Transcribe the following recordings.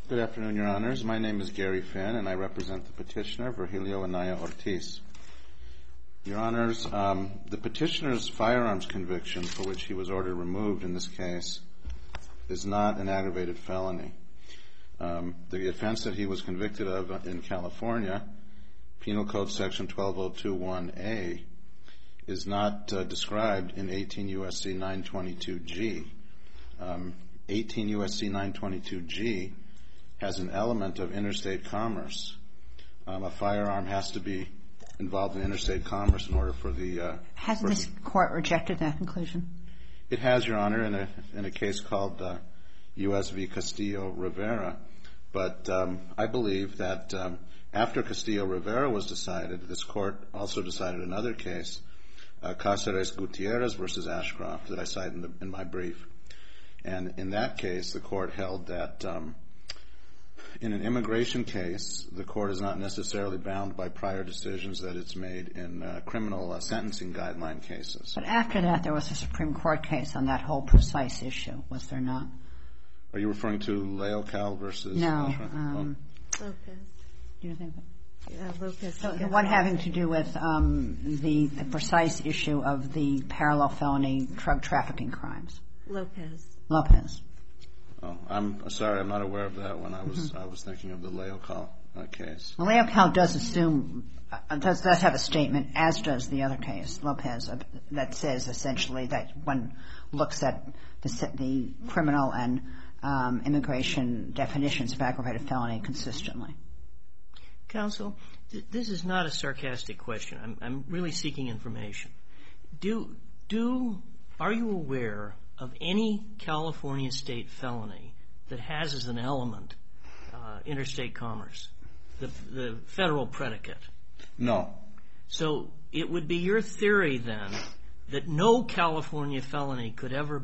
Good afternoon, Your Honors. My name is Gary Finn, and I represent the petitioner, Virgilio Anaya Ortiz. Your Honors, the petitioner's firearms conviction, for which he was ordered removed in this case, is not an aggravated felony. The offense that he was convicted of in California, Penal Code Section 12021A, is not described in 18 U.S.C. 922G. 18 U.S.C. 922G has an element of interstate commerce. A firearm has to be involved in interstate commerce in order for the... Hasn't this court rejected that conclusion? It has, Your Honor, in a case called U.S. v. Castillo-Rivera. But I believe that after Castillo-Rivera was decided, this court also decided another case, Cáceres-Gutierrez v. Ashcroft, that I cite in my brief. And in that case, the court held that in an immigration case, the court is not necessarily bound by prior decisions that it's made in criminal sentencing guideline cases. But after that, there was a Supreme Court case on that whole precise issue, was there not? Are you referring to Leocal versus... No. Lopez. Do you think that? Yeah, Lopez. So the one having to do with the precise issue of the parallel felony drug trafficking crimes. Lopez. Oh, I'm sorry, I'm not aware of that one. I was thinking of the Leocal case. Well, Leocal does have a statement, as does the other case, Lopez, that says essentially that one looks at the criminal and immigration definitions of aggravated felony consistently. Counsel, this is not a sarcastic question. I'm really seeking information. Are you aware of any California state felony that has as an element interstate commerce, the federal predicate? No. So it would be your theory then that no California felony could ever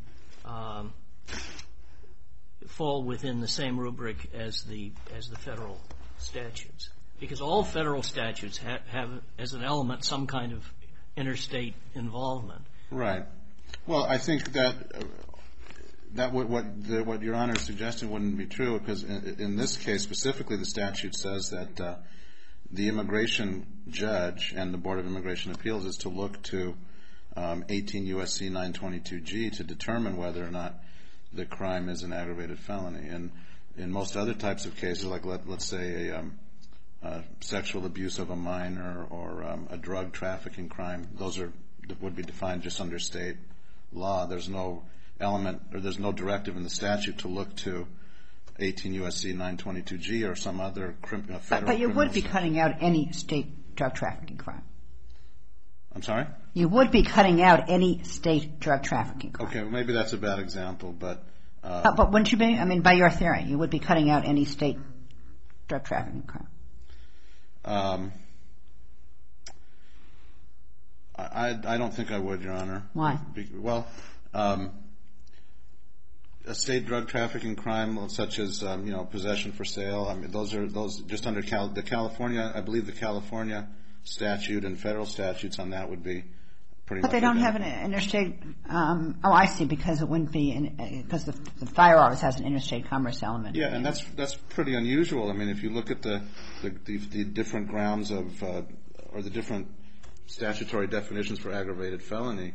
fall within the same rubric as the federal statutes, because all federal statutes have as an element some kind of interstate involvement. Right. Well, I think that what Your Honor is suggesting wouldn't be true, because in this case specifically, the statute says that the immigration judge and the Board of Immigration Appeals is to look to 18 U.S.C. 922G to determine whether or not the crime is an aggravated felony. And in most other types of cases, like let's say a sexual abuse of a minor or a drug trafficking crime, those would be defined just under state law. There's no element or there's no directive in the statute to look to 18 U.S.C. 922G or some other federal criminal. But you would be cutting out any state drug trafficking crime. I'm sorry? You would be cutting out any state drug trafficking crime. Okay, well, maybe that's a bad example, but... But wouldn't you be? I mean, by your theory, you would be cutting out any state drug trafficking crime. I don't think I would, Your Honor. Why? Well, a state drug trafficking crime such as possession for sale. I mean, those just under the California. I believe the California statute and federal statutes on that would be pretty much. But they don't have an interstate. Oh, I see. Because it wouldn't be because the firearms has an interstate commerce element. Yeah, and that's pretty unusual. I mean, if you look at the different grounds of or the different statutory definitions for aggravated felony,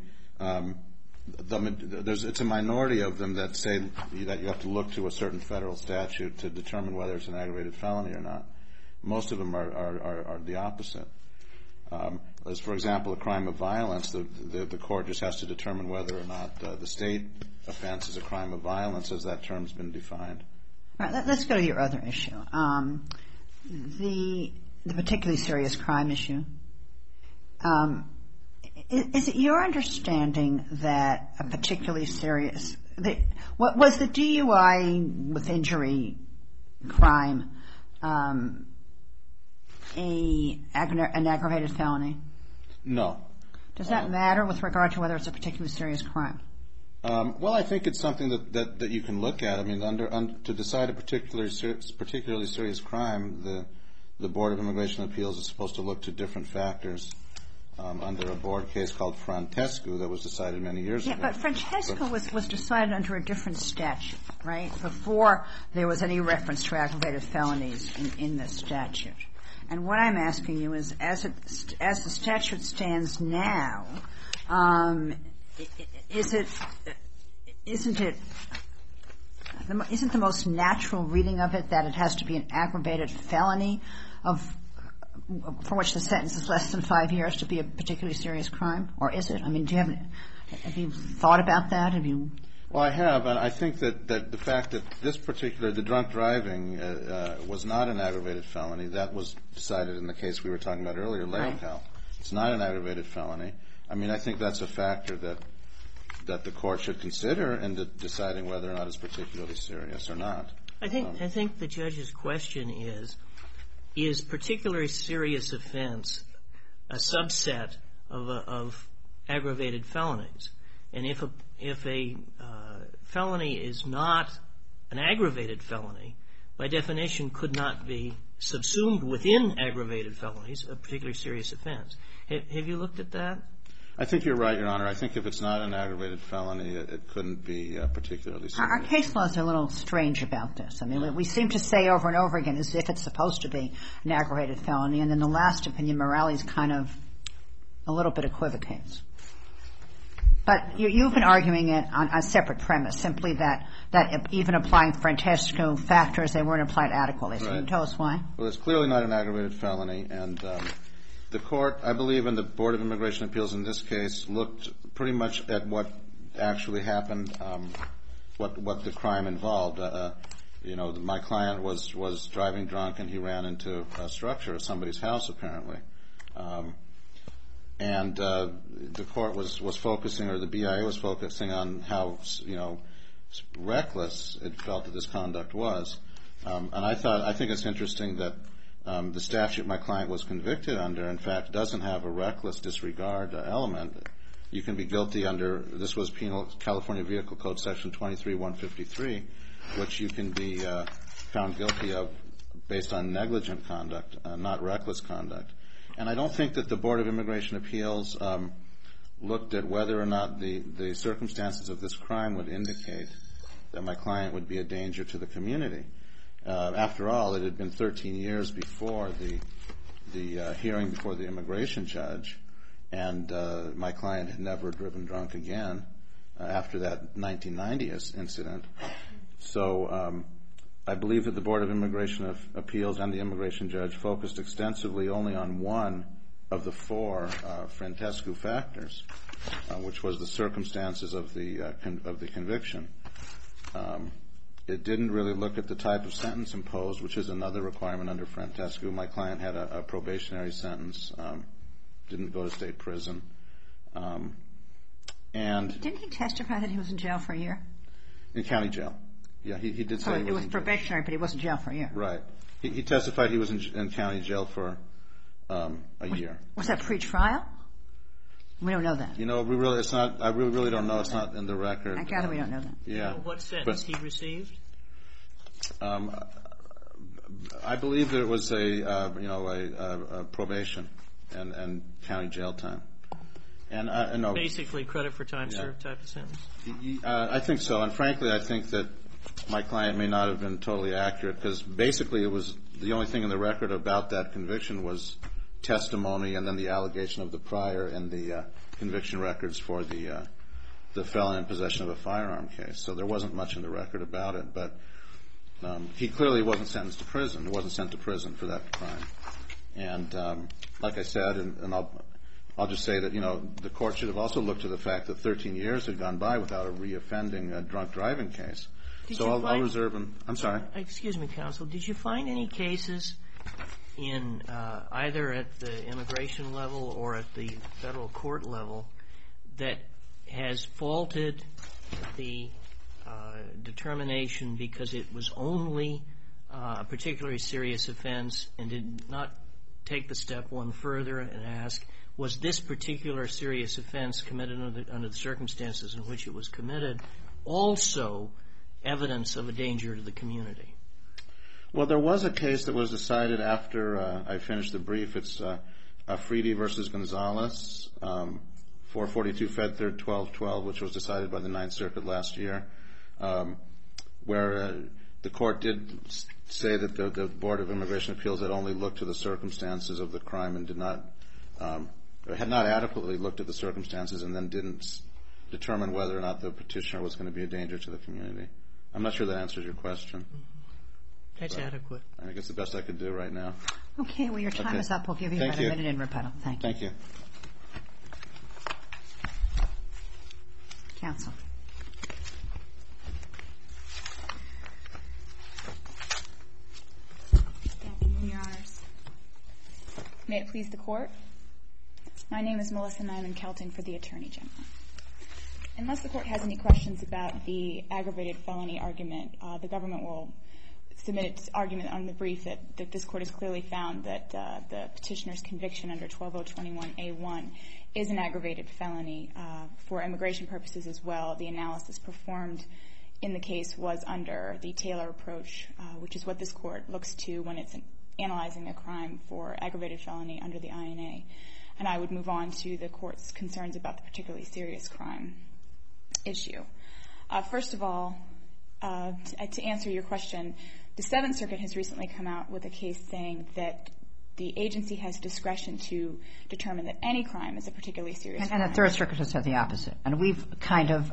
it's a minority of them that say that you have to look to a certain federal statute to determine whether it's an aggravated felony or not. Most of them are the opposite. As, for example, a crime of violence, the court just has to determine whether or not the state offense is a crime of violence as that term's been defined. All right, let's go to your other issue. The particularly serious crime issue. Is it your understanding that a particularly serious... was the DUI with injury crime an aggravated felony? No. Does that matter with regard to whether it's a particularly serious crime? Well, I think it's something that you can look at. I mean, to decide a particularly serious crime, the Board of Immigration Appeals is supposed to look to different factors under a board case called Frantescu that was decided many years ago. Yeah, but Frantescu was decided under a different statute, right, before there was any reference to aggravated felonies in the statute. And what I'm asking you is, as the statute stands now, isn't the most natural reading of it that it has to be an aggravated felony for which the sentence is less than 5 years to be a particularly serious crime? Or is it? I mean, have you thought about that? Well, I have, and I think that the fact that the drunk driving was not an aggravated felony, that was decided in the case we were talking about earlier, Leocal. It's not an aggravated felony. I mean, I think that's a factor that the court should consider in deciding whether or not it's particularly serious or not. I think the judge's question is particularly serious offense a subset of aggravated felonies? And if a felony is not an aggravated felony, by definition could not be subsumed within aggravated felonies, a particularly serious offense. Have you looked at that? I think you're right, Your Honor. I think if it's not an aggravated felony, it couldn't be particularly serious. Our case laws are a little strange about this. I mean, we seem to say over and over again as if it's supposed to be an aggravated felony, and then the last opinion, Morales, kind of a little bit equivocates. But you've been arguing it on a separate premise, simply that even applying Frantescu factors, they weren't applied adequately. So can you tell us why? Well, it's clearly not an aggravated felony, and the court, I believe, and the Board of Immigration Appeals in this case, looked pretty much at what actually happened, what the crime involved. My client was driving drunk, and he ran into a structure of somebody's house, apparently. And the court was focusing, or the BIA was focusing on how, reckless it felt that this conduct was. And I think it's interesting that the statute my client was convicted under, in fact, doesn't have a reckless disregard element. You can be guilty under, this was Penal California Vehicle Code Section 23-153, which you can be found guilty of based on negligent conduct, not reckless conduct. And I don't think that the Board of Immigration Appeals looked at whether or not the circumstances of this crime would indicate that my client would be a danger to the community. After all, it had been 13 years before the hearing before the immigration judge, and my client had never driven drunk again after that 1990 incident. So I believe that the Board of Immigration Appeals and the immigration judge focused extensively only on one of the four Frantescu factors, which was the circumstances of the conviction. It didn't really look at the type of sentence imposed, which is another requirement under Frantescu. My client had a probationary sentence, didn't go to state prison. And didn't he testify that he was in jail for a year? In county jail. Yeah, he did say it was probationary, but he was in jail for a year. Right. He testified he was in county jail for a year. Was that pre-trial? We don't know that. We really, it's not. I really don't know. It's not in the record. I gather we don't know that. Yeah. What sentence he received? I believe that it was a probation and county jail time. And no. Basically, credit for time served type of sentence. I think so. And frankly, I think that my client may not have been totally accurate, because basically it was the only thing in the record about that conviction was testimony, and then the allegation of the prior and the conviction records for the felon in possession of a firearm case. So there wasn't much in the record about it, but he clearly wasn't sentenced to prison. He wasn't sent to prison for that crime. And like I said, and I'll just say that the court should have also looked at the fact that 13 years had gone by without a reoffending drunk driving case. I'll reserve him. I'm sorry. Excuse me, counsel. Did you find any cases in either at the immigration level or at the federal court level that has faulted the determination because it was only a particularly serious offense and did not take the step one further and ask, was this particular serious offense committed under the circumstances in which it was committed also evidence of a danger to the community? Well, there was a case that was decided after I finished the brief. It's Afridi versus Gonzalez, 442 Fed Third 1212, which was decided by the Ninth Circuit last year, where the court did say that the Board of Immigration Appeals had only looked to the circumstances of the crime and had not adequately looked at the circumstances and then didn't determine whether or not the petitioner was going to be a danger to the community. I'm not sure that answers your question. That's adequate. I think it's the best I could do right now. Okay, well, your time is up. We'll give you about a minute in rebuttal. Thank you. Thank you. Counsel. Good afternoon, Your Honors. May it please the Court? My name is Melissa Nyman-Kelting for the Attorney General. Unless the Court has any questions about the aggravated felony argument, the government will submit its argument on the brief that this Court has clearly found that the petitioner's conviction under 12021A1 is an aggravated felony for immigration purposes as well. The analysis performed in the case was under the Taylor approach, which is what this Court looks to when it's analyzing a crime for aggravated felony under the INA. And I would move on to the Court's concerns about the particularly serious crime issue. First of all, to answer your question, the Seventh Circuit has recently come out with a case saying that the agency has discretion to determine that any crime is a particularly serious crime. And the Third Circuit has said the opposite. And we've kind of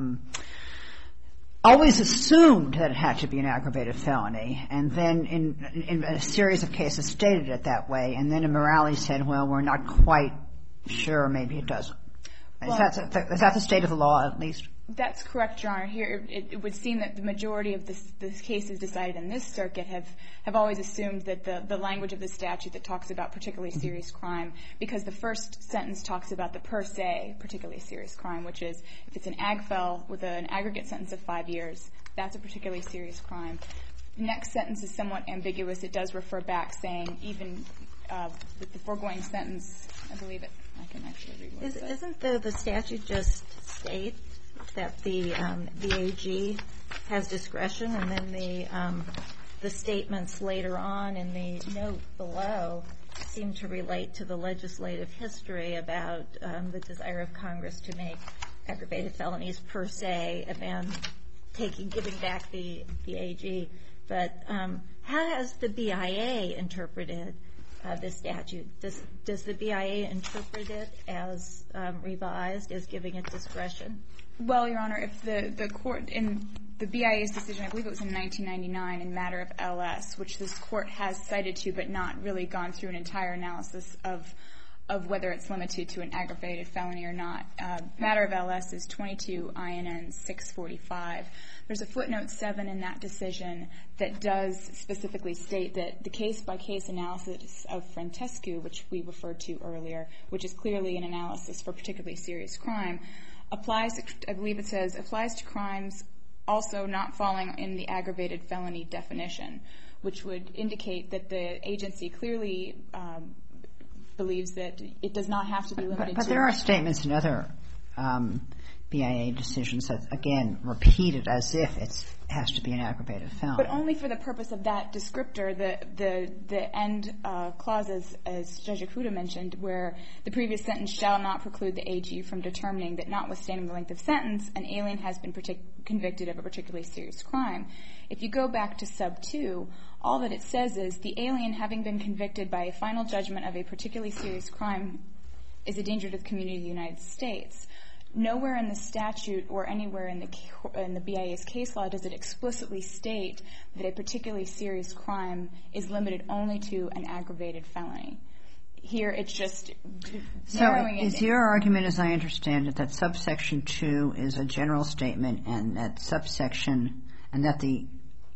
always assumed that it had to be an aggravated felony, and then in a series of cases stated it that way, and then in Morales said, well, we're not quite sure, maybe it doesn't. Well, is that the state of the law, at least? That's correct, Your Honor. Here, it would seem that the majority of the cases decided in this circuit have always assumed that the language of the statute that talks about particularly serious crime, because the first sentence talks about the per se particularly serious crime, which is if it's an ag-fel with an aggregate sentence of 5 years, that's a particularly serious crime. The next sentence is somewhat ambiguous. It does refer back saying even with the foregoing sentence, I believe it. I can actually read what it says. Isn't the statute just state that the AG has discretion, and then the statements later on in the note below seem to relate to the legislative history about the desire of Congress to make aggravated felonies per se and then giving back the AG. But how has the BIA interpreted this statute? Does the BIA interpret it as revised, as giving it discretion? Well, Your Honor, if the court in the BIA's decision, I believe it was in 1999 in matter of LS, which this court has cited to but not really gone through an entire analysis of whether it's limited to an aggravated felony or not. Matter of LS is 22 INN 645. There's a footnote 7 in that decision that does specifically state that the case-by-case analysis of Frantescu, which we referred to earlier, which is clearly an analysis for particularly serious crime, applies to crimes also not falling in the aggravated felony definition, which would indicate that the agency clearly believes that it does not have to be limited to... But there are statements in other BIA decisions that, again, repeat it as if it has to be an aggravated felony. But only for the purpose of that descriptor, the end clauses, as Judge Ikuda mentioned, where the previous sentence shall not preclude the AG from determining that notwithstanding the length of sentence, an alien has been convicted of a particularly serious crime. If you go back to sub 2, all that it says is the alien having been convicted by a final judgment of a particularly serious crime is a danger to the community of the United States. Nowhere in the statute or anywhere in the BIA's case law does it explicitly state that a particularly serious crime is limited only to an aggravated felony. Here it's just narrowing it. So is your argument, as I understand it, that subsection 2 is a general statement and that subsection and that the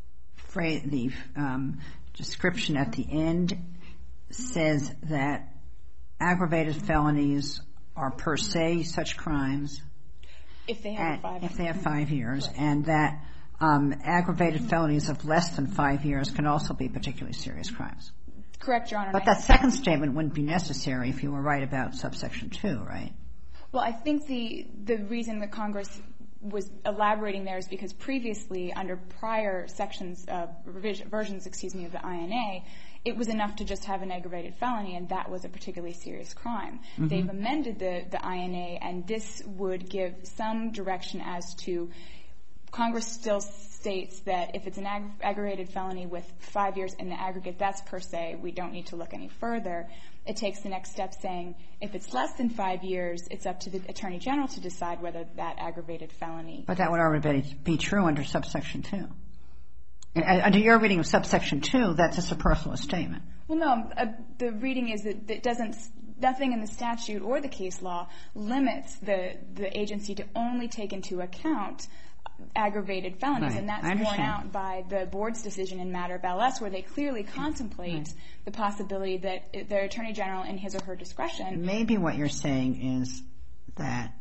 description at the end says that aggravated felonies are per se such crimes if they have 5 years, right, and that aggravated felonies of less than 5 years can also be particularly serious crimes? Correct, Your Honor. But that second statement wouldn't be necessary if you were right about subsection 2, right? Well, I think the reason that Congress was elaborating there is because previously, under prior sections of versions of the INA, it was enough to just have an aggravated felony, and that was a particularly serious crime. Mm-hmm. They've amended the INA, and this would give some direction as to Congress still states that if it's an aggravated felony with 5 years in the aggregate, that's per se. We don't need to look any further. It takes the next step saying if it's less than 5 years, it's up to the Attorney General to decide whether that aggravated felony. But that would already be true under subsection 2. And under your reading of subsection 2, that's a superfluous statement. Well, no. The reading is that it doesn't. Nothing in the statute or the case law limits the agency to only take into account aggravated felonies, and that's borne out by the board's decision in matter of LS, where they clearly contemplate the possibility that the Attorney General, in his or her discretion. Maybe what you're saying is that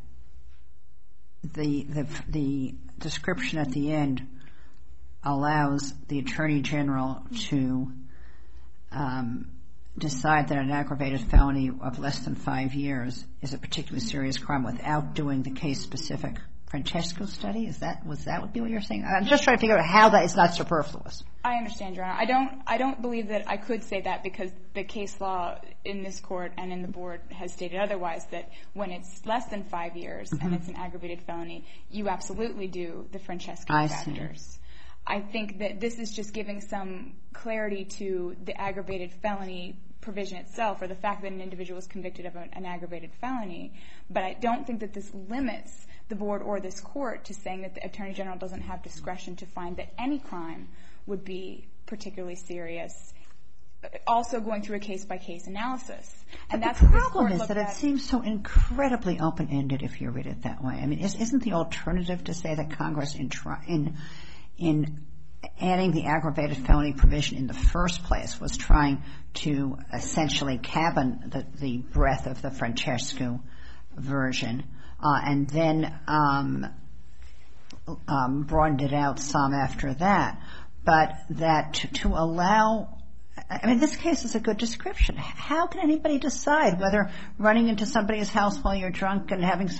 the description at the end allows the Attorney General to decide that an aggravated felony of less than 5 years is a particularly serious crime without doing the case-specific Francesco study? Was that what you're saying? I'm just trying to figure out how that is not superfluous. I understand, Your Honor. I don't believe that I could say that because the case law in this court and in the board has stated otherwise, that when it's less than 5 years and it's an aggravated felony, you absolutely do the Francesco factors. I think that this is just giving some clarity to the aggravated felony provision itself, or the fact that an individual is convicted of an aggravated felony. But I don't think that this limits the board or this court to saying that the Attorney General doesn't have discretion to find that any crime would be particularly serious, also going through a case-by-case analysis. And that's the problem is that it seems so incredibly open-ended if you read it that way. I mean, isn't the alternative to say that Congress, in adding the aggravated felony provision in the first place, was trying to essentially cabin the breadth of the Francesco version, and then broadened it out some after that, but that to allow, I mean, this case is a good description. How can anybody decide whether running into somebody's house while you're drunk and having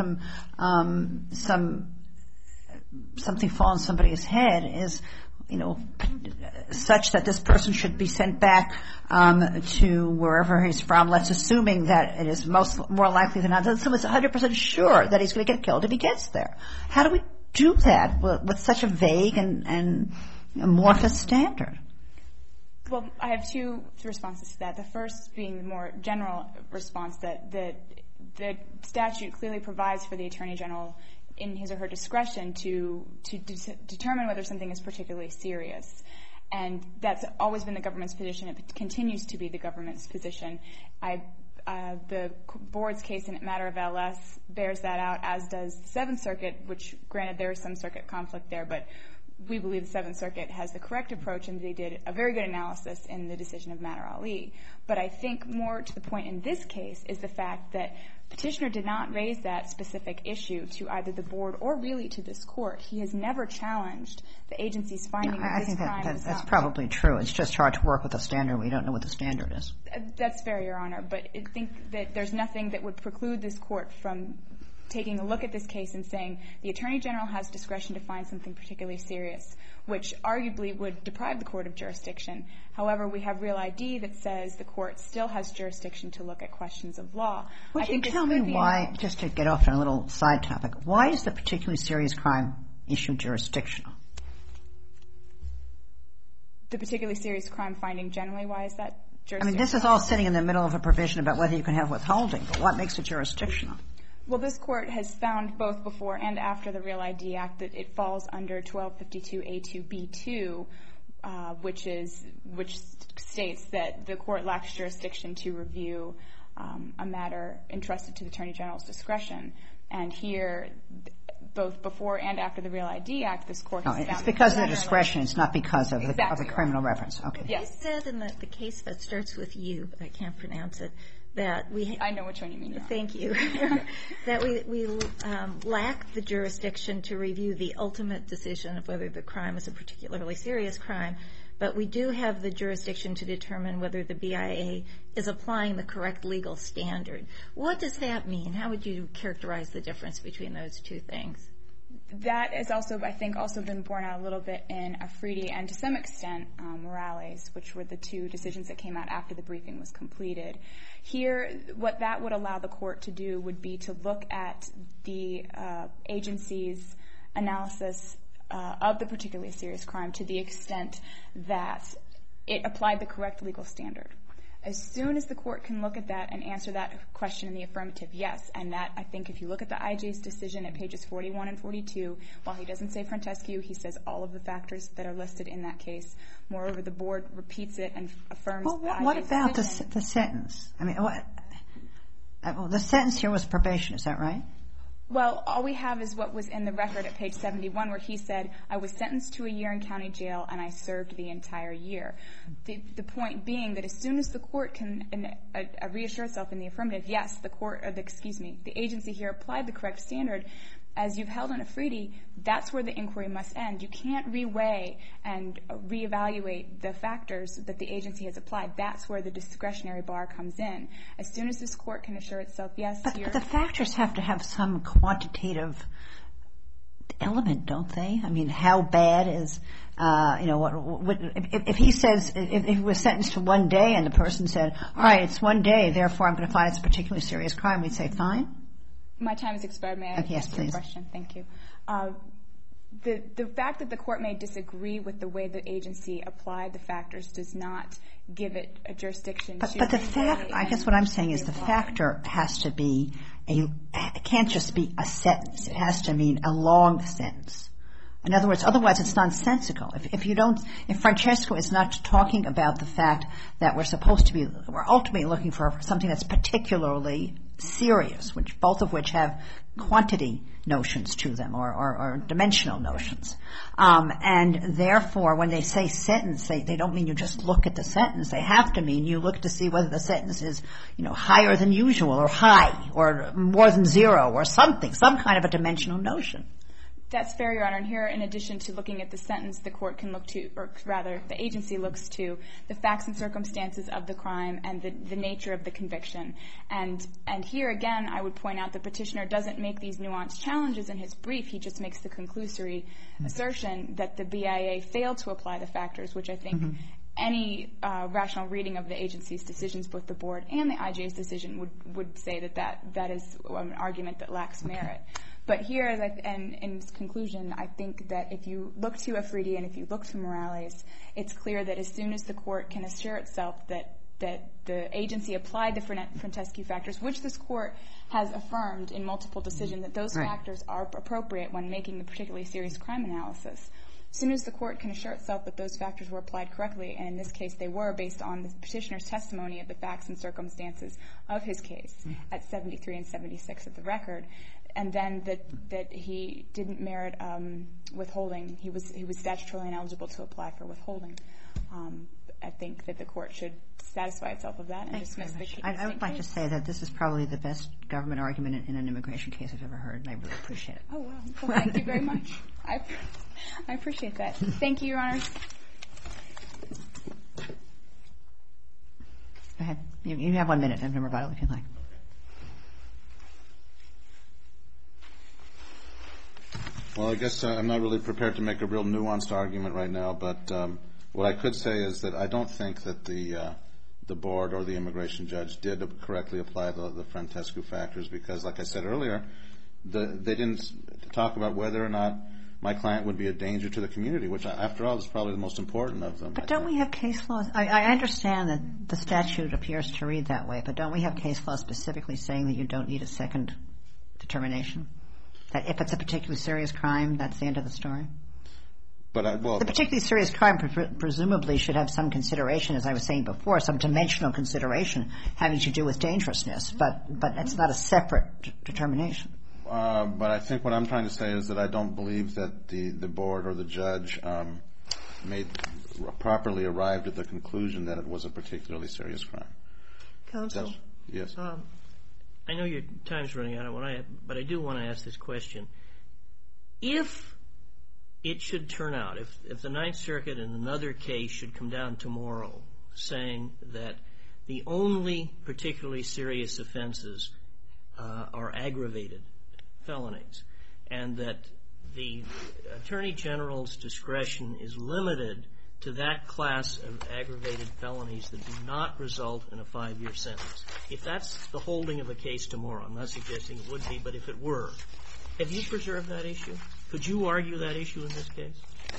something fall on somebody's head is, such that this person should be sent back to wherever he's from? Let's assuming that it is more likely than not that someone's 100% sure that he's going to get killed if he gets there. How do we do that with such a vague and amorphous standard? Well, I have two responses to that. The first being the more general response that the statute clearly provides for the Attorney General in his or her discretion to determine whether something is particularly serious. And that's always been the government's position. It continues to be the government's position. The board's case in a matter of LS bears that out, as does the Seventh Circuit, which, granted, there is some circuit conflict there, but we believe the Seventh Circuit has the correct approach, and they did a very good analysis in the decision of Matter Ali. But I think more to the point in this case is the fact that Petitioner did not raise that specific issue to either the board or really to this court. He has never challenged the agency's finding that this crime is not. I think that's probably true. It's just hard to work with a standard. We don't know what the standard is. That's fair, Your Honor. But I think that there's nothing that would preclude this court from taking a look at this case and saying the Attorney General has discretion to find something particularly serious, which arguably would deprive the court of jurisdiction. However, we have Real ID that says the court still has jurisdiction to look at questions of law. Would you tell me why, just to get off on a little side topic, why is the particularly serious crime issue jurisdictional? The particularly serious crime finding generally, why is that jurisdictional? I mean, this is all sitting in the middle of a provision about whether you can have withholding, but what makes it jurisdictional? Well, this court has found both before and after the Real ID Act that it falls under 1252A2B2, which states that the court lacks jurisdiction to review a matter entrusted to the Attorney General's discretion. And here, both before and after the Real ID Act, this court has found it's because of the discretion. It's not because of the criminal reference. Okay. Yes. You said in the case that starts with U, but I can't pronounce it, that we... I know which one you mean. Thank you. That we lack the jurisdiction to review the ultimate decision of whether the crime is a particularly serious crime, but we do have the jurisdiction to determine whether the BIA is applying the correct legal standard. What does that mean? How would you characterize the difference between those two things? That has also, I think, also been borne out a little bit in Afridi and to some extent Morales, which were the two decisions that came out after the briefing was completed. Here, what that would allow the court to do would be to look at the agency's analysis of the particularly serious crime to the extent that it applied the correct legal standard. As soon as the court can look at that and answer that question in the affirmative, yes, and that, I think, if you look at the IJ's decision at pages 41 and 42, while he doesn't say Frantescu, he says all of the factors that are listed in that case. Moreover, the board repeats it and affirms the IJ's what about decision. the sentence? I mean, the sentence here was probation, is that right? Well, all we have is what was in the record at page 71 where he said, I was sentenced to a year in county jail and I served the entire year. The point being that as soon as the court can reassure itself in the affirmative, yes, the agency here applied the correct standard, as you've held in Afridi, that's where the inquiry must end. You can't reweigh and reevaluate the factors that the agency has applied. That's where the discretionary bar comes in. As soon as this court can assure itself, yes, but the factors have to have some quantitative element, don't they? I mean, how bad is, if he says, if he was sentenced to 1 day and the person said, all right, it's 1 day, therefore I'm going to find it's a particularly serious crime, we'd say fine? My time has expired. May I answer your question? Thank you. The fact that the court may disagree with the way the agency applied the factors does not give it a jurisdiction. But the fact, I guess what I'm saying is the factor has to be it can't just be a sentence. It has to mean a long sentence. In other words, otherwise it's nonsensical. If Francesco is not talking about the fact that we're ultimately looking for something that's particularly serious, both of which have quantity notions to them or dimensional notions. And therefore, when they say sentence, they don't mean you just look at the sentence. They have to mean you look to see whether the sentence is, higher than usual or high or more than zero or something, some kind of a dimensional notion. That's fair, Your Honor. And here, in addition to looking at the sentence, the court can look to, or rather, the agency looks to the facts and circumstances of the crime and the nature of the conviction. And here, again, I would point out the petitioner doesn't make these nuanced challenges in his brief. He just makes the conclusory assertion that the BIA failed to apply the factors, which I think any rational reading of the agency's decisions, both the board and the IJ's decision, would say that is an argument that lacks merit. But here, and in conclusion, I think that if you look to Afridi and if you look to Morales, it's clear that as soon as the court can assure itself that the agency applied the Frantescu factors, which this court has affirmed in multiple decisions, that those factors are appropriate when making the particularly serious crime analysis. As soon as the court can assure itself that those factors were applied correctly, and in this case they were based on the petitioner's testimony of the facts and circumstances of his case at 73 and 76 of the record, and then that he didn't merit withholding, he was statutorily ineligible to apply for withholding. I think that the court should satisfy itself of that and dismiss the case. I would like to say that this is probably the best government argument in an immigration case I've ever heard, and I really appreciate it. Oh, wow. Well, thank you very much. I appreciate that. Thank you, Your Honors. Go ahead. You have 1 minute. I have a rebuttal if you'd like. Well, I guess I'm not really prepared to make a real nuanced argument right now, but what I could say is that I don't think that the board or the immigration judge did correctly apply the Frantescu factors because, like I said earlier, they didn't talk about whether or not my client would be a danger to the community, which, after all, is probably the most important of them. But don't we have case laws? I understand that the statute appears to read that way, but don't we have case laws specifically saying that you don't need a second determination? That if it's a particularly serious crime, that's the end of the story? But the particularly serious crime presumably should have some consideration, as I was saying before, some dimensional consideration having to do with dangerousness, but it's not a separate determination. But I think what I'm trying to say is that I don't believe that the board or the judge properly arrived at the conclusion that it was a particularly serious crime. Counsel? Yes. I know your time's running out, but I do want to ask this question. If it should turn out, if the Ninth Circuit in another case should come down tomorrow saying that the only particularly serious offenses are aggravated felonies, and that the Attorney General's discretion is limited to that class of aggravated felonies that do not result in a 5-year sentence. If that's the holding of a case tomorrow, I'm not suggesting it would be, but if it were, have you preserved that issue? Could you argue that issue in this case?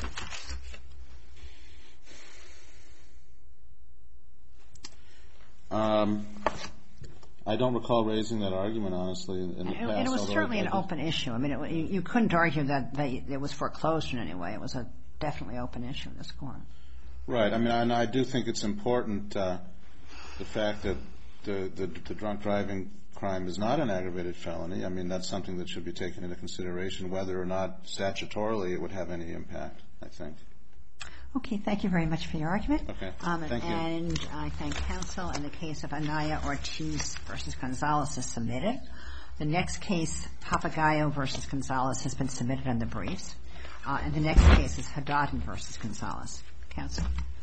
I don't recall raising that argument, honestly, in the past. It was certainly an open issue. I mean, you couldn't argue that it was foreclosed in any way. It was a definitely open issue in this court. Right. I mean, and I do think it's important, the fact that the drunk driving crime is not an aggravated felony. I mean, that's something that should be taken into consideration, whether or not statutorily it would have any impact, I think. Okay. Thank you very much for your argument. Okay. Thank you. And I thank counsel. And the case of Anaya Ortiz v. Gonzalez is submitted. The next case, Papagayo v. Gonzalez, has been submitted on the briefs. And the next case is Haddad v. Gonzalez. Counsel.